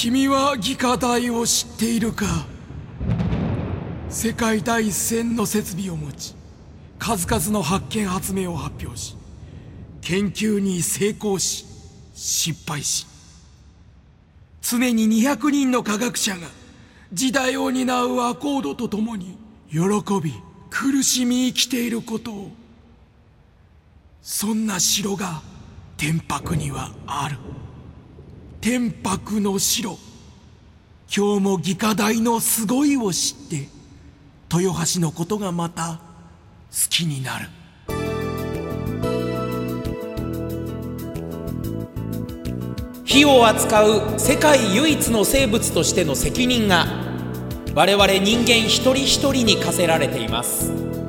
君は魏火台を知っているか。世界第一線の設備を持ち、数々の発見発明を発表し、研究に成功し失敗し、常に200人の科学者が時代を担うアコードとともに喜び苦しみ生きていることを。そんな城が天白にはある。天白の城。今日も魏火台のすごいを知って豊橋のことがまた好きになる。 火を扱う世界唯一の生物としての責任が我々人間一人一人に課せられています。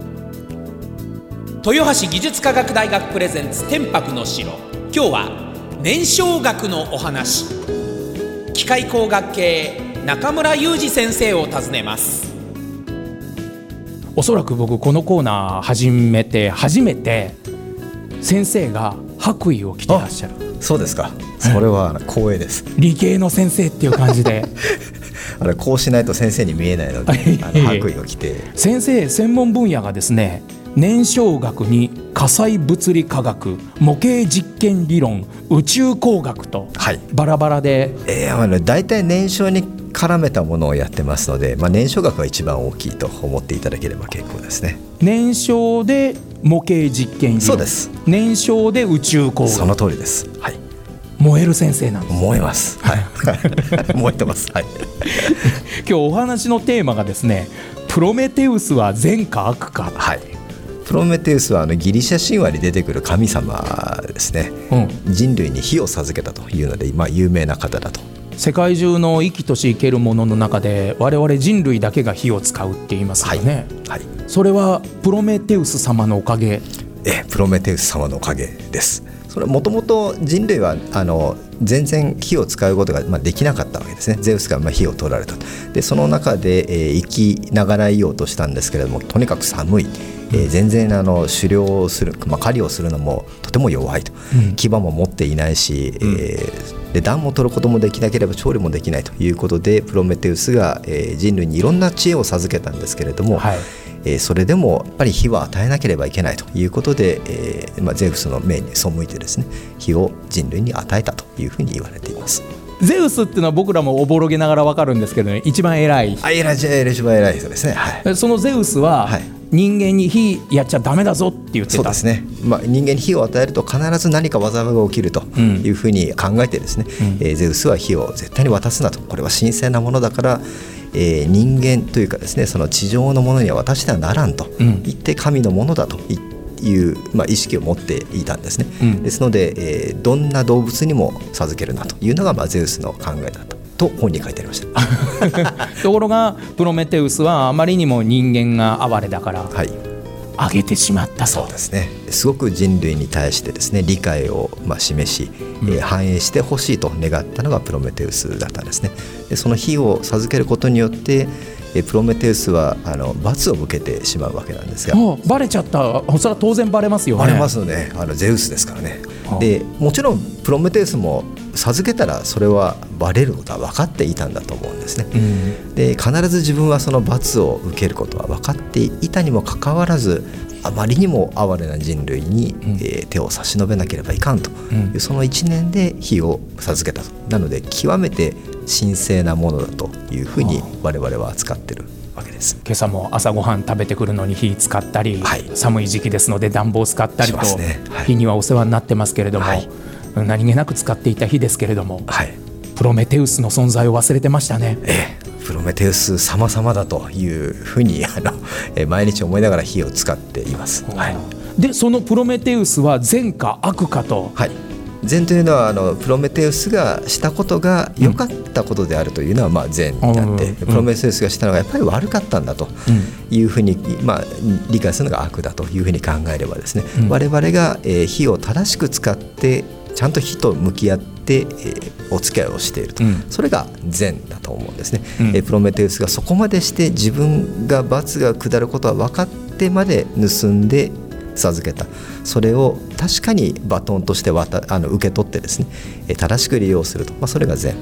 豊橋技術科学大学プレゼンツ天白の城。今日は燃焼学のお話。機械工学系中村雄二先生を訪ねます。 おそらく僕このコーナー始めて初めて先生が白衣を着てらっしゃる。 そうですか。それは光栄です。 理系の先生っていう感じでこうしないと先生に見えないので白衣を着て先生専門分野がですね、燃焼学に火災物理科学、模型実験理論、宇宙工学とバラバラで、 だいたい燃焼に絡めたものをやってますので、燃焼学が一番大きいと思っていただければ結構ですね。 燃焼で模型実験理論、 そうです。 燃焼で宇宙工学、 その通りです。はい、 燃える先生なんです。 燃えます、はい、燃えてます、はい、 今日お話のテーマがですね、プロメテウスは善か悪か。 はい、プロメテウスはギリシャ神話に出てくる神様ですね、人類に火を授けたというので、有名な方だと。 世界中の生きとし生けるものの中で我々人類だけが火を使うって言いますよね。はいはい、それはプロメテウス様のおかげ。 プロメテウス様のおかげです。それもともと人類は全然火を使うことができなかったわけですね。ゼウスが火を取られた。でその中で生きながらえようとしたんですけれども、とにかく寒い、全然狩猟をする、狩りをするのもとても弱いと、牙も持っていないし、で暖も取ることもできなければ調理もできないということで、プロメテウスが、人類にいろんな知恵を授けたんですけれども、それでもやっぱり火は与えなければいけないということで、ゼウスの命に背いてですね、火を人類に与えたというふうに言われています。 ゼウスっていうのは僕らもおぼろげながら分かるんですけどね、一番偉い。 一番偉い人ですね。はい、 そのゼウスは、人間に火やっちゃダメだぞって言ってた。 そうですね。人間に火を与えると必ず何か災いが起きるというふうに考えてですね、ゼウスは火を絶対に渡すなと。これは神聖なものだから、人間というかですね、その地上のものには渡してはならんと言って神のものだという、意識を持っていたんですね。ですので、どんな動物にも授けるなというのが、ゼウスの考えだと本に書いてありました。 ところがプロメテウスはあまりにも人間が哀れだから、あげてしまったと。 そうですね。すごく人類に対してですね、理解を示し、反映してほしいと願ったのがプロメテウスだったんですね。でその火を授けることによってプロメテウスは罰を受けてしまうわけなんですが、 バレちゃった。それは当然バレますよね。 バレますので、ゼウスですからね。でもちろんプロメテウスも授けたらそれはバレることは分かっていたんだと思うんですね。で必ず自分はその罰を受けることは分かっていたにもかかわらず、あまりにも哀れな人類に、手を差し伸べなければいかんという、その一年で火を授けたと。なので極めて神聖なものだというふうに我々は扱っているわけです。 今朝も朝ごはん食べてくるのに火使ったり、寒い時期ですので暖房使ったりと、火にはお世話になってますけれども、何気なく使っていた火ですけれども、プロメテウスの存在を忘れてましたね。 プロメテウス様々だというふうに毎日思いながら火を使っています。 でそのプロメテウスは善か悪かと。 善というのはプロメテウスがしたことが良かったことであるというのは善になって、プロメテウスがしたのがやっぱり悪かったんだというふうに、理解するのが悪だというふうに考えればですね、我々が火を正しく使ってちゃんと火と向き合ってお付き合いをしていると、それが善だと思うんですね。プロメテウスがそこまでして自分が罰が下ることは分かってまで盗んで授けた。それを確かにバトンとして受け取ってですね、正しく利用すると、それが善。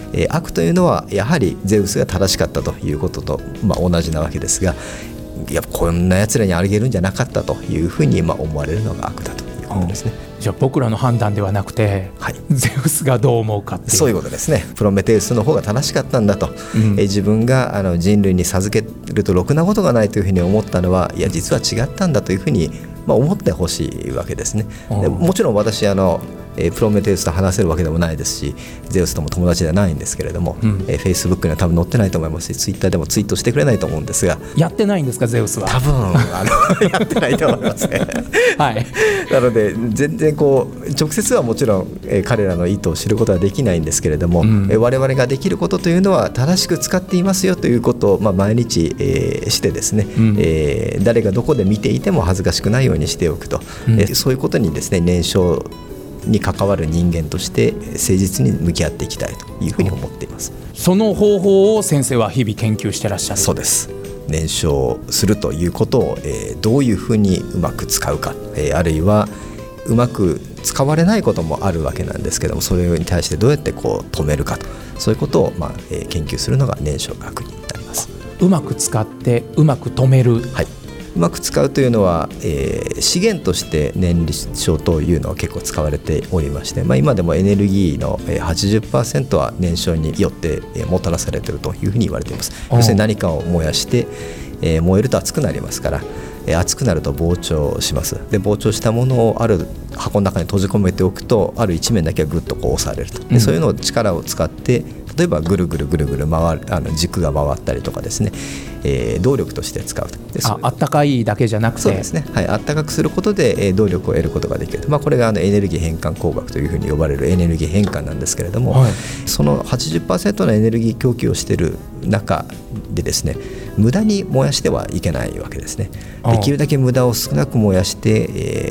悪というのはやはりゼウスが正しかったということと、同じなわけですが、いやこんなやつらにあげるんじゃなかったというふうに思われるのが悪だということですね。 じゃあ僕らの判断ではなくて、ゼウスがどう思うかっていう、 そういうことですね。プロメテウスの方が正しかったんだと、自分が人類に授けるとろくなことがないというふうに思ったのは、いや実は違ったんだというふうに思ってほしいわけですね。でもちろん私プロメテウスと話せるわけでもないですし、ゼウスとも友達ではないんですけれども、Facebook には多分載ってないと思いますし、Twitter でもツイートしてくれないと思うんですが。 やってないんですか、ゼウスは。 多分やってないと思いますね。 はい、 なので全然直接はもちろん、彼らの意図を知ることはできないんですけれども、我々ができることというのは正しく使っていますよということを、毎日、してですね、誰がどこで見ていても恥ずかしくないようにしておくと、そういうことにですね、燃焼に関わる人間として誠実に向き合っていきたいというふうに思っています。 その方法を先生は日々研究してらっしゃる。 そうです。燃焼するということを、どういうふうにうまく使うか、あるいはうまく使われないこともあるわけなんですけども、それに対してどうやって止めるかと、そういうことを、研究するのが燃焼学になります。 うまく使ってうまく止める、 うまく使うというのは、資源として燃焼というのは結構使われておりまして、今でもエネルギーの 80% は燃焼によってもたらされているというふうに言われています。要するに何かを燃やして、燃えると熱くなりますから、熱くなると膨張します。で膨張したものをある箱の中に閉じ込めておくと、ある一面だけはぐっと押されると。でそういうのを力を使って、例えばぐるぐる回る軸が回ったりとかですね、動力として使うと。 あったかいだけじゃなくて、 そうですね、あったかくすることで、動力を得ることができる。これがエネルギー変換工学というふうに呼ばれるエネルギー変換なんですけれども、その 80% のエネルギー供給をしている中でですね、無駄に燃やしてはいけないわけですね。できるだけ無駄を少なく燃やして、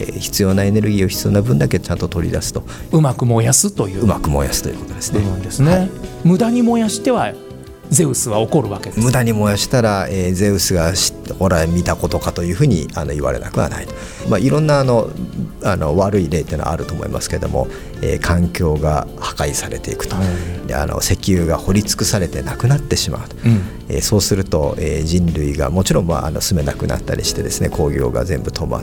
必要なエネルギーを必要な分だけちゃんと取り出すと。 うまく燃やすということですね。 無駄に燃やしてはゼウスは怒るわけです。 無駄に燃やしたら、ゼウスがほら見たことかというふうに言われなくはないと。いろんな悪い例というのはあると思いますけれども、環境が破壊されていくと、で石油が掘り尽くされてなくなってしまうと、そうすると、人類がもちろん住めなくなったりしてですね、工業が全部止まって、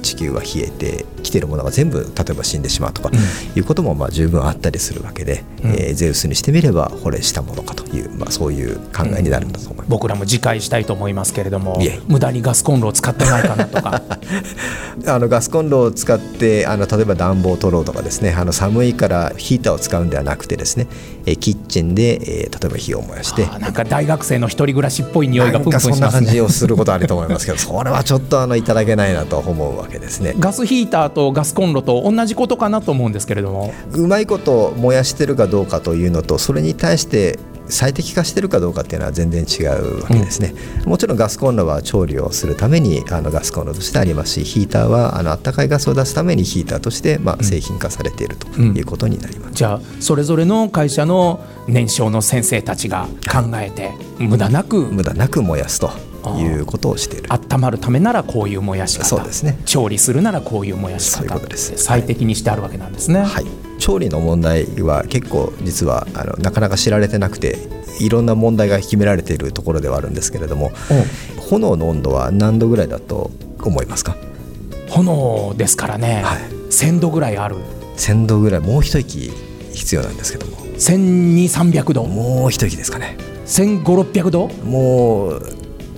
地球は冷えてきているものが全部例えば死んでしまうとか、いうことも十分あったりするわけで、ゼウスにしてみれば惚れしたものかという、そういう考えになるんだと思います。 僕らも自戒したいと思いますけれども、無駄にガスコンロを使ってないかなとかガスコンロを使って例えば暖房を取ろうとかですね、寒いからヒーターを使うんではなくてですね、キッチンで、例えば火を燃やして、 なんか大学生の一人暮らしっぽい匂いがプンプンしますね。 そんな感じをすることあると思いますけどそれはちょっといただけないなと思うわけですね。 ガスヒーターとガスコンロと同じことかなと思うんですけれども、 うまいこと燃やしてるかどうかというのと、それに対して最適化してるかどうかっていうのは全然違うわけですね。もちろんガスコンロは調理をするためにガスコンロとしてありますし、ヒーターは暖かいガスを出すためにヒーターとして製品化されているということになります。 じゃあそれぞれの会社の燃焼の先生たちが考えて、無駄なく燃やすということをしている。 温まるためならこういう燃やし方、 そうですね、 調理するならこういう燃やし方、 そういうことです。 最適にしてあるわけなんですね。 調理の問題は結構実はなかなか知られてなくて、いろんな問題が秘められているところではあるんですけれども、炎の温度は何度ぐらいだと思いますか？ 炎ですからね、1000度ぐらいある。 1000度ぐらい、もう一息必要なんですけども、 1200、300度、 もう一息ですかね。 1500、600度、 もう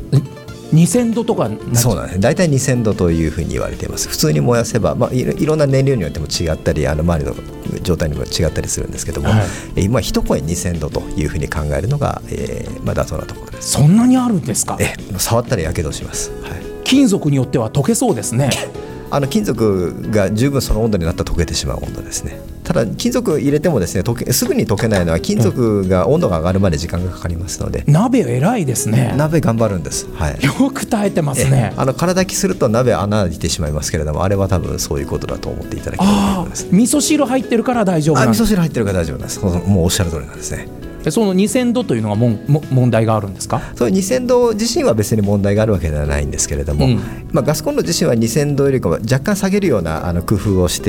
2000度とか。 そうなんです。大体2000度というふうに言われています。普通に燃やせば、いろんな燃料によっても違ったり、周りの状態にも違ったりするんですけども、一声2000度というふうに考えるのが、妥当なところです。 そんなにあるんですか？ 触ったらやけどします。 金属によっては溶けそうですね。 金属が十分その温度になったら溶けてしまう温度ですね。ただ金属入れてもですね、すぐに溶けないのは金属が温度が上がるまで時間がかかりますので、 鍋偉いですね。 鍋頑張るんです。 よく耐えてますね。 空炊きすると鍋穴開いてしまいますけれども、あれは多分そういうことだと思っていただければと思います。 味噌汁入ってるから大丈夫なんです。 味噌汁入ってるから大丈夫なんです。もうおっしゃる通りなんですね。 その2000度というのが問題があるんですか？ そう2000度自身は別に問題があるわけではないんですけれども、ガスコンロ自身は2000度よりかは若干下げるような工夫をして、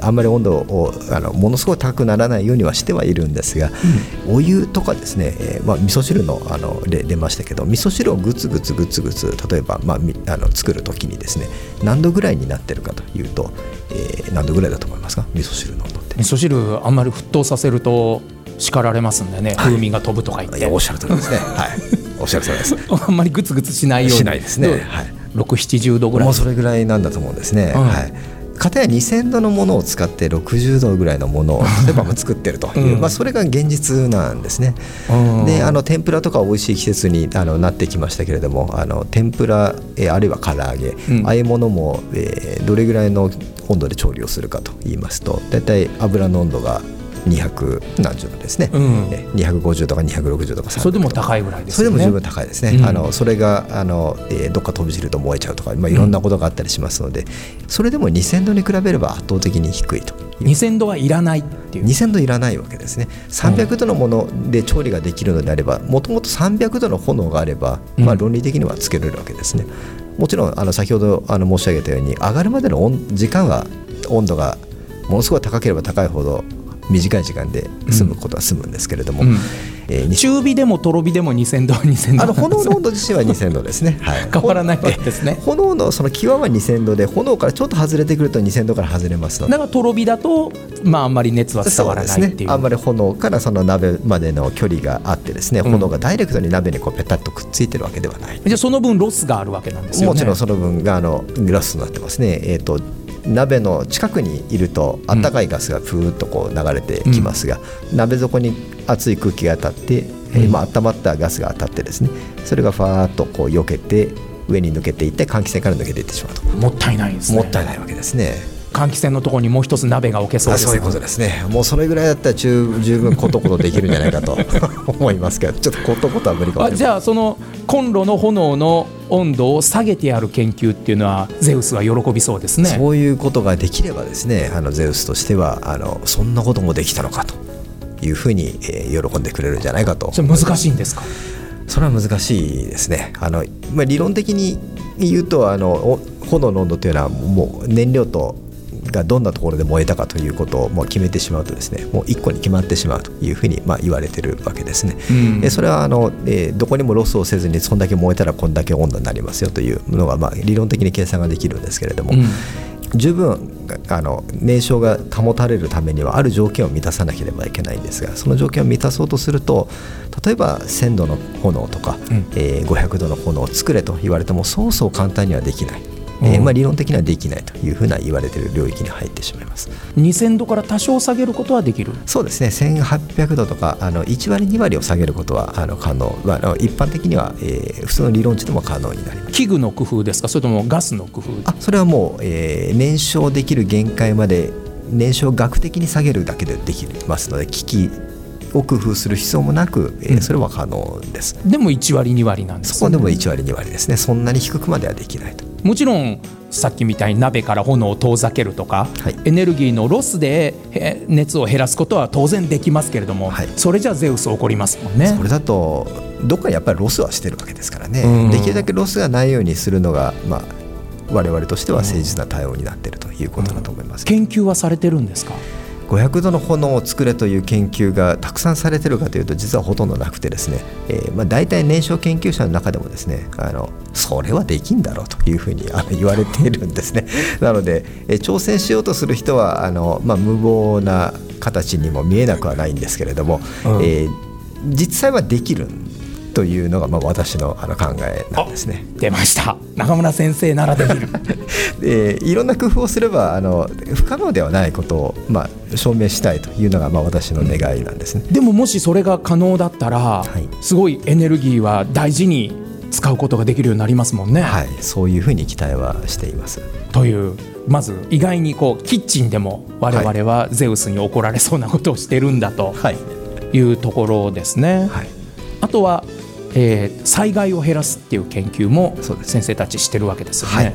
あんまり温度をものすごい高くならないようにはしてはいるんですが、お湯とかですね、味噌汁の例出ましたけど、味噌汁をグツグツ例えば、作るときにですね、何度ぐらいになってるかというと、何度ぐらいだと思いますか？味噌汁の温度って。 味噌汁あんまり沸騰させると叱られますんでね、風味が飛ぶとか言って。 いやおっしゃるとおりですね。はい、おっしゃるとおりです。 あんまりグツグツしないように。 しないですね。はい、 6、70度ぐらい。 もうそれぐらいなんだと思うんですね。はい。かたや2000度のものを使って60度ぐらいのものを例えば作ってるという、それが現実なんですね。で天ぷらとか美味しい季節になってきましたけれども、天ぷら、あるいは唐揚げ、ああいうものも、どれぐらいの温度で調理をするかといいますと、だいたい油の温度が200何十度ですね、250とか260とかそれでも高いぐらいですね。 それでも十分高いですね。それがどっか飛び散ると燃えちゃうとか、いろんなことがあったりしますので、それでも2000度に比べれば圧倒的に低いと。 2000度はいらないっていう。 2000度いらないわけですね。300度のもので調理ができるのであれば、もともと300度の炎があれば、論理的にはつけられるわけですね。もちろん先ほど申し上げたように、上がるまでの時間は温度がものすごい高ければ高いほど短い時間で済むことは済むんですけれども、 中火でもとろ火でも2000度は2000度炎の温度自身は2000度ですね。はい、 変わらないわけですね。 炎のその際は2000度で、炎からちょっと外れてくると2000度から外れますので、 だからとろ火だと、あんまり熱は伝わらないっていう。 あんまり炎からその鍋までの距離があってですね、炎がダイレクトに鍋にペタッとくっついてるわけではない。 じゃあその分ロスがあるわけなんですよね。 もちろんその分がロスになってますね。鍋の近くにいると温かいガスがふーっと流れてきますが、鍋底に熱い空気が当たって、温まったガスが当たってですね、それがファーッと避けて上に抜けていって、換気扇から抜けていってしまうと。 もったいないですね。 もったいないわけですね。 換気扇のところにもう一つ鍋が置けそうですね。 そういうことですね。もうそれぐらいだったら十分コトコトできるんじゃないかと思いますけど、ちょっとコトコトは無理かもしれない。 じゃあそのコンロの炎の温度を下げてやる研究っていうのはゼウスは喜びそうですね。 そういうことができればですね、ゼウスとしてはそんなこともできたのかというふうに、喜んでくれるんじゃないかと。 それ難しいんですか？ それは難しいですね。理論的に言うと炎の温度というのはもう燃料とがどんなところで燃えたかということをもう決めてしまうとですね、もう一個に決まってしまうというふうに言われているわけですね。それはどこにもロスをせずにそんだけ燃えたらこんだけ温度になりますよというのが理論的に計算ができるんですけれども、十分燃焼が保たれるためにはある条件を満たさなければいけないんですが、その条件を満たそうとすると、例えば1000度の炎とか、500度の炎を作れと言われてもそうそう簡単にはできない。理論的にはできないというふうな言われている領域に入ってしまいます。 2000度から多少下げることはできる？ そうですね。1800度とか1割2割を下げることは可能、一般的には、普通の理論値でも可能になります。 器具の工夫ですか、それともガスの工夫？ それはもう、燃焼できる限界まで燃焼学的に下げるだけでできますので、機器を工夫する必要もなく、それは可能です。 でも1割2割なんですね。 そこでも1割2割ですね。そんなに低くまではできないと。 もちろんさっきみたいに鍋から炎を遠ざけるとか、エネルギーのロスで熱を減らすことは当然できますけれども、それじゃゼウス怒りますもんね。 それだとどっかやっぱりロスはしてるわけですからね、できるだけロスがないようにするのが、我々としては誠実な対応になっているということだと思います。 研究はされてるんですか ？500度の炎を作れという研究がたくさんされているかというと実はほとんどなくてですね、大体燃焼研究者の中でもですね、それはできんだろうというふうに言われているんですね。なので、挑戦しようとする人は無謀な形にも見えなくはないんですけれども、実際はできるというのが私の考えなんですね。 出ました。中村先生ならできるいろんな工夫をすれば不可能ではないことを、証明したいというのが私の願いなんですね。 でももしそれが可能だったら、すごいエネルギーは大事に使うことができるようになりますもんね。 そういうふうに期待はしています。 というまず意外にキッチンでも我々はゼウスに怒られそうなことをしてるんだというところですね。あとは災害を減らすっていう研究も先生たちしてるわけですよね。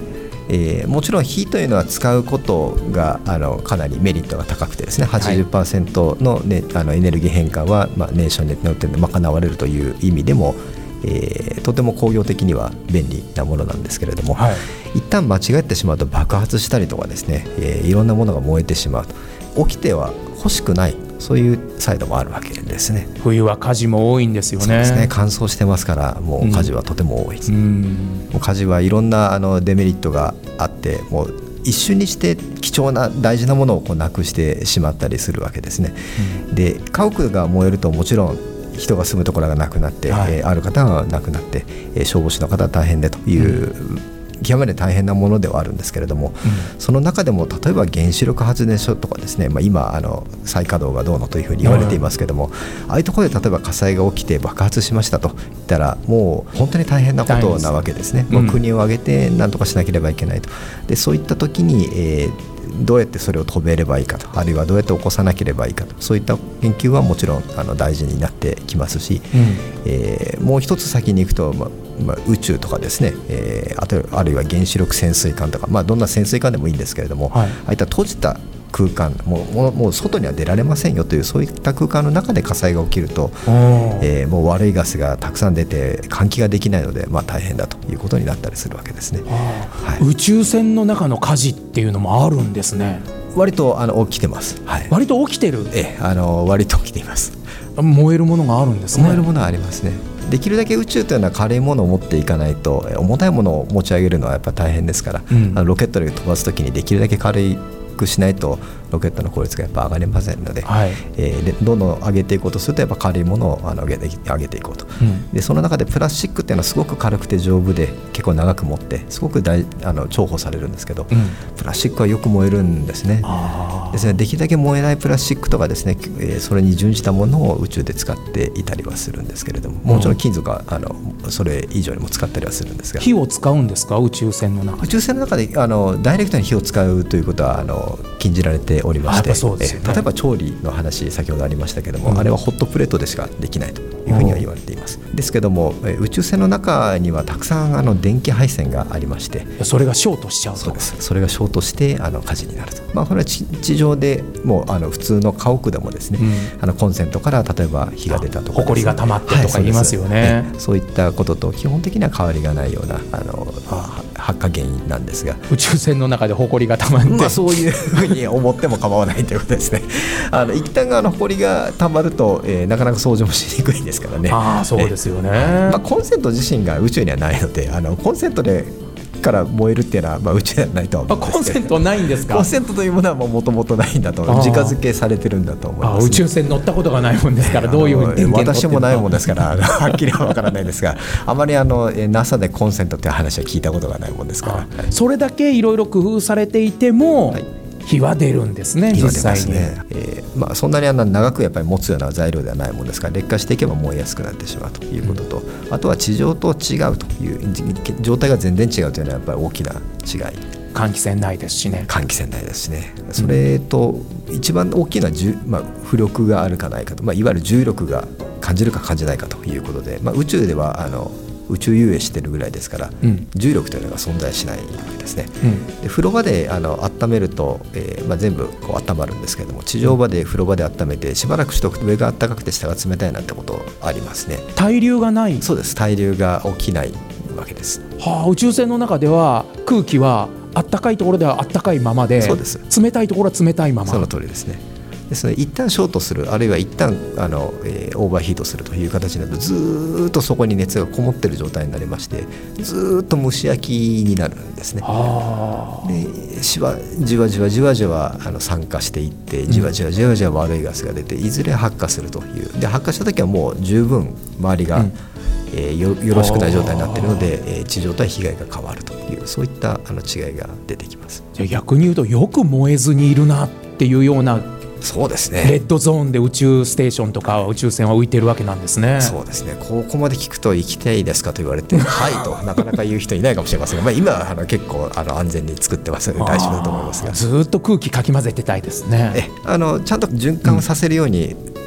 もちろん火というのは使うことがかなりメリットが高くてですね 80% の、ね、エネルギー変換は、燃焼によって賄われるという意味でも、とても工業的には便利なものなんですけれども、一旦間違ってしまうと爆発したりとかですね、いろんなものが燃えてしまうと起きては欲しくないそういうサイドもあるわけですね。 冬は火事も多いんですよね。 そうですね、乾燥してますからもう火事はとても多いです、もう火事はいろんなデメリットがあってもう一瞬にして貴重な大事なものをなくしてしまったりするわけですね、で家屋が燃えるともちろん人が住むところがなくなって、ある方が亡くなって、消防士の方は大変でという、極めて大変なものではあるんですけれども、その中でも例えば原子力発電所とかですね、今再稼働がどうのというふうに言われていますけれども、ああいうところで例えば火災が起きて爆発しましたと言ったらもう本当に大変なことなわけですね。もう国を挙げて何とかしなければいけないと。でそういった時に、どうやってそれを止めればいいかと、あるいはどうやって起こさなければいいかと、そういった研究はもちろん大事になってきますし、もう一つ先に行くと、宇宙とかですね、あるいは原子力潜水艦とか、どんな潜水艦でもいいんですけれども、ああいった閉じた空間もう外には出られませんよというそういった空間の中で火災が起きると、もう悪いガスがたくさん出て換気ができないので、大変だということになったりするわけですね。 宇宙船の中の火事っていうのもあるんですね。 割と起きてます、 割と起きてる、 割と起きています。 燃えるものがあるんですね。 燃えるものはありますね。できるだけ宇宙というのは軽いものを持っていかないと、重たいものを持ち上げるのはやっぱり大変ですから、ロケットで飛ばすときにできるだけ軽くしないとロケットの効率がやっぱ上がりませんので、でどんどん上げていこうとするとやっぱ軽いものを上げていこうと、でその中でプラスチックっていうのはすごく軽くて丈夫で結構長く持ってすごく重宝されるんですけど、プラスチックはよく燃えるんですね。ですね、できるだけ燃えないプラスチックとかですね、それに準じたものを宇宙で使っていたりはするんですけれども、もちろん金属はそれ以上にも使ったりはするんですが。 火を使うんですか、宇宙船の中で。 宇宙船の中でダイレクトに火を使うということは禁じられておりまして、例えば調理の話先ほどありましたけども、あれはホットプレートでしかできないというふうには言われています。ですけども宇宙船の中にはたくさん電気配線がありまして、 それがショートしちゃうと。 そうです。それがショートして火事になると。これは地上でもう普通の家屋でもですね、コンセントから例えば火が出たとか、 埃が溜まってとか言いますよね。 そういったことと基本的には変わりがないような発火原因なんですが、 宇宙船の中で埃が溜まって、 そういうふうに思っても構わないということですね。一旦埃が溜まると、なかなか掃除もしにくいんですからね。 そうですよね。 コンセント自身が宇宙にはないので、コンセントでから燃えるっていうのは、宇宙ではないとは思うんですけど。 コンセントないんですか。 コンセントというものはもともとないんだと、直付けされてるんだと思います、 宇宙船乗ったことがないもんですからどういうふうに電源取ってるか。 私もないもんですからはっきりは分からないですが、あまりNASA でコンセントっていう話は聞いたことがないもんですから。 それだけいろいろ工夫されていても、火は出るんですね、実際に。 そんなに長くやっぱり持つような材料ではないものですから、劣化していけば燃えやすくなってしまうということと、あとは地上と違うという状態が全然違うというのはやっぱり大きな違い。 換気扇ないですしね。 換気扇ないですしね。それと一番大きいのは浮力があるかないかと、いわゆる重力が感じるか感じないかということで、宇宙では宇宙遊泳してるぐらいですから、重力というのが存在しないわけですね。で風呂場で温めると、全部温まるんですけれども、地上場で風呂場で温めてしばらくしておくと上が暖かくて下が冷たいなんてことありますね。 対流がない。 そうです。対流が起きないわけです。 宇宙船の中では空気は暖かいところでは暖かいままで、 そうです。 冷たいところは冷たいまま。 その通りですね。ですので一旦ショートする、あるいは一旦オーバーヒートするという形になると、ずっとそこに熱がこもっている状態になりまして、ずっと蒸し焼きになるんですね。でじわじわじわじわ酸化していって、じわじわじわじわ悪いガスが出て、いずれ発火するという。で発火した時はもう十分周りが、よろしくない状態になっているので、地上とは被害が変わるという、そういった違いが出てきます。 じゃあ逆に言うと、よく燃えずにいるなっていうような。 そうですね。 レッドゾーンで宇宙ステーションとか宇宙船は浮いてるわけなんですね。 そうですね。ここまで聞くと、行きたいですかと言われてはいとなかなか言う人いないかもしれませんが、今は結構安全に作ってますので大丈夫だと思いますが、 ずっと空気かき混ぜてたいですね。 ちゃんと循環させるように、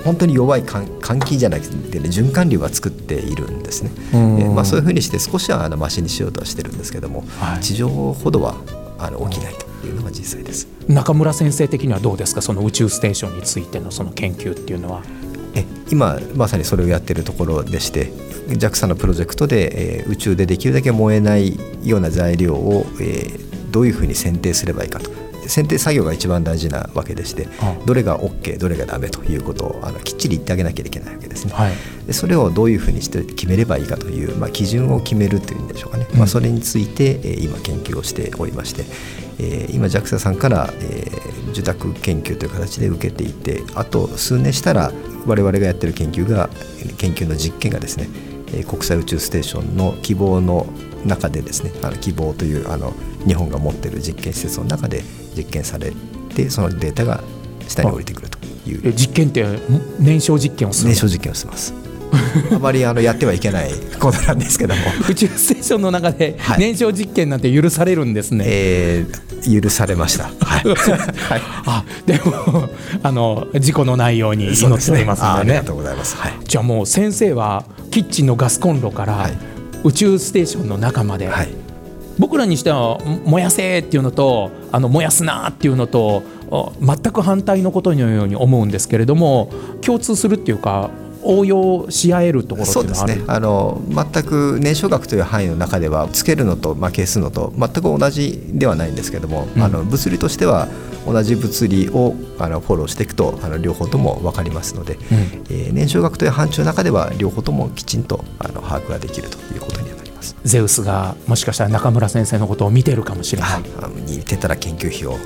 本当に弱い換気じゃなくて、ね、循環流は作っているんですね。そういうふうにして少しはマシにしようとはしてるんですけども、地上ほどは起きないというのが実際です。 中村先生的にはどうですか、その宇宙ステーションについてのその研究っていうのは。 今まさにそれをやっているところでして、 JAXA のプロジェクトで、宇宙でできるだけ燃えないような材料を、どういうふうに選定すればいいかと、選定作業が一番大事なわけでして、どれが OK どれがダメということをきっちり言ってあげなきゃいけないわけですね。でそれをどういうふうにして決めればいいかという、基準を決めるというんでしょうかね、それについて、今研究をしておりまして、今 JAXA さんから、受託研究という形で受けていて、あと数年したら我々がやっている研究の実験がですね、国際宇宙ステーションの希望の中でですね、希望という日本が持っている実験施設の中で実験されて、そのデータが下に降りてくるという。 実験って燃焼実験をする？ 燃焼実験をします。あまりやってはいけないことなんですけども宇宙ステーションの中で燃焼実験なんて許されるんですね。 許されました。 でも事故のないように祈っていますのでね。 ありがとうございます。 じゃあもう先生はキッチンのガスコンロから宇宙ステーションの中まで、僕らにしては燃やせっていうのと燃やすなっていうのと全く反対のことのように思うんですけれども、共通するっていうか応用し合えるところっていうのはある？そうですね、全く燃焼学という範囲の中ではつけるのと消すのと全く同じではないんですけども、物理としては同じ物理をフォローしていくと両方とも分かりますので、燃焼学という範疇の中では両方ともきちんと把握ができるということになります。 ゼウスがもしかしたら中村先生のことを見てるかもしれない。 見てたら研究費を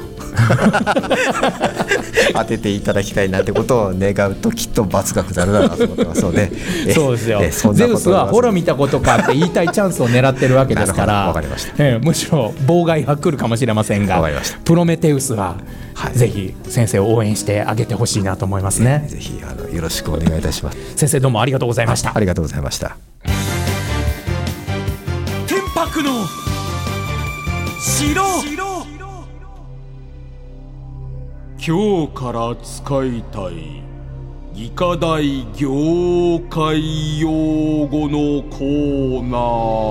当てていただきたいなということを願うと、きっと罰が下るだろうと思ってますのでそうですよ、ゼウスはほら見たことかって言いたいチャンスを狙ってるわけですからわかりました。 むしろ妨害が来るかもしれませんが、プロメテウスはぜひ先生を応援してあげてほしいなと思いますね。 ぜひよろしくお願いいたします。 先生どうもありがとうございました。 ありがとうございました。 天白の城。今日から使いたい技科大業界用語のコーナ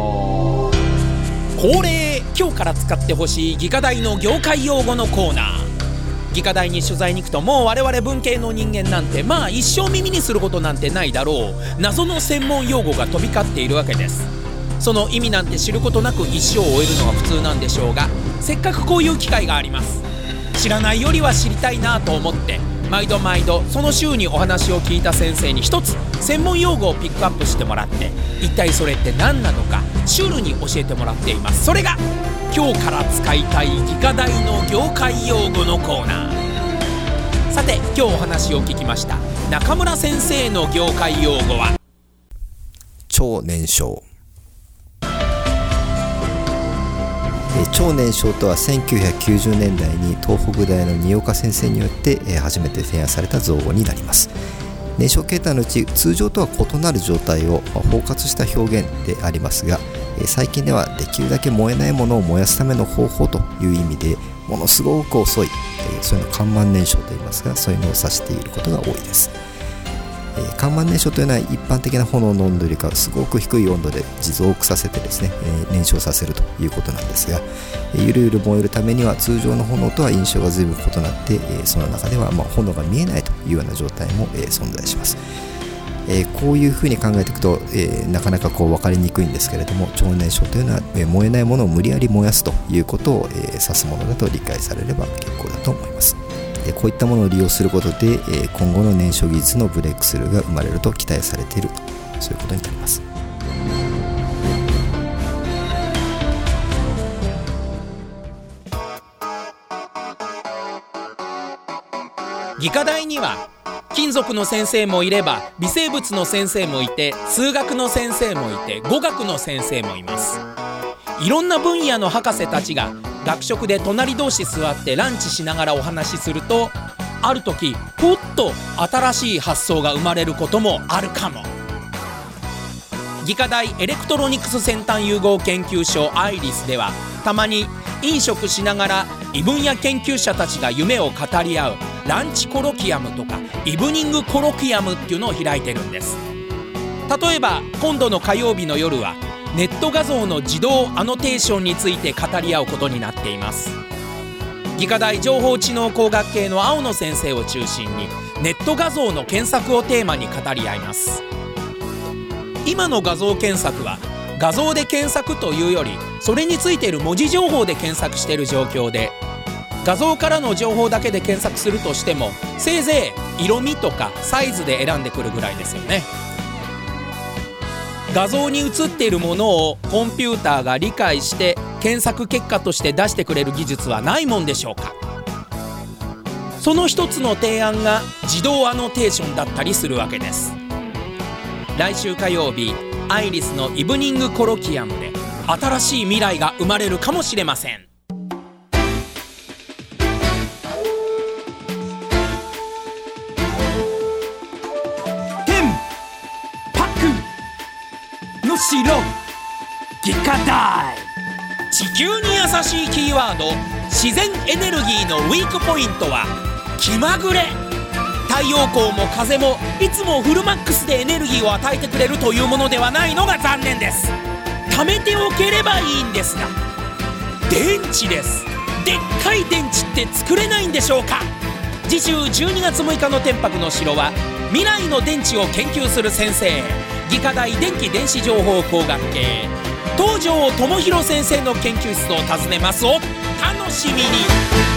ー。 恒例、今日から使ってほしい技科大の業界用語のコーナー。技科大に取材に行くと、もう我々文系の人間なんて一生耳にすることなんてないだろう謎の専門用語が飛び交っているわけです。その意味なんて知ることなく一生を終えるのが普通なんでしょうが、せっかくこういう機会があります。知らないよりは知りたいなと思って、毎度その週にお話を聞いた先生に一つ専門用語をピックアップしてもらって、一体それって何なのかシュールに教えてもらっています。それが今日から使いたい技科大の業界用語のコーナー。さて今日お話を聞きました中村先生の業界用語は超燃焼。超燃焼とは1990年代に東北大の新岡先生によって初めて提案された造語になります。燃焼形態のうち通常とは異なる状態を包括した表現でありますが、最近ではできるだけ燃えないものを燃やすための方法という意味で、ものすごく遅い、そういうのを緩慢燃焼といいますが、そういうのを指していることが多いです。緩慢燃焼というのは一般的な炎の温度よりかすごく低い温度で持続させてですね、燃焼させるということなんですが、ゆるゆる燃えるためには通常の炎とは印象が随分異なって、その中では炎が見えないというような状態も、存在します。こういうふうに考えていくと、なかなか分かりにくいんですけれども、超燃焼というのは、燃えないものを無理やり燃やすということを、指すものだと理解されれば結構だと思います。こういったものを利用することで、今後の燃焼技術のブレイクスルーが生まれると期待されている、そういうことになります。 技科大には金属の先生もいれば微生物の先生もいて、数学の先生もいて、語学の先生もいます。いろんな分野の博士たちが学食で隣同士座ってランチしながらお話しすると、ある時ふっと新しい発想が生まれることもあるかも。技科大エレクトロニクス先端融合研究所アイリスでは、たまに飲食しながら異分野研究者たちが夢を語り合うランチコロキアムとかイブニングコロキアムっていうのを開いてるんです。例えば今度の火曜日の夜はネット画像の自動アノテーションについて語り合うことになっています。技科大情報知能工学系の青野先生を中心にネット画像の検索をテーマに語り合います。今の画像検索は画像で検索というよりそれについている文字情報で検索している状況で、画像からの情報だけで検索するとしてもせいぜい色味とかサイズで選んでくるぐらいですよね。画像に映っているものをコンピューターが理解して検索結果として出してくれる技術はないもんでしょうか。その一つの提案が自動アノテーションだったりするわけです。来週火曜日アイリスのイブニングコロキアムで新しい未来が生まれるかもしれません。 のしろ技科大。 地球に優しいキーワード、自然エネルギーのウィークポイントは気まぐれ。太陽光も風もいつもフルマックスでエネルギーを与えてくれるというものではないのが残念です。貯めておければいいんですが、電池です。でっかい電池って作れないんでしょうか。次週12月6日の天白の城は未来の電池を研究する先生、技科大電気電子情報工学系東條智弘先生の研究室を訪ねます。お楽しみに。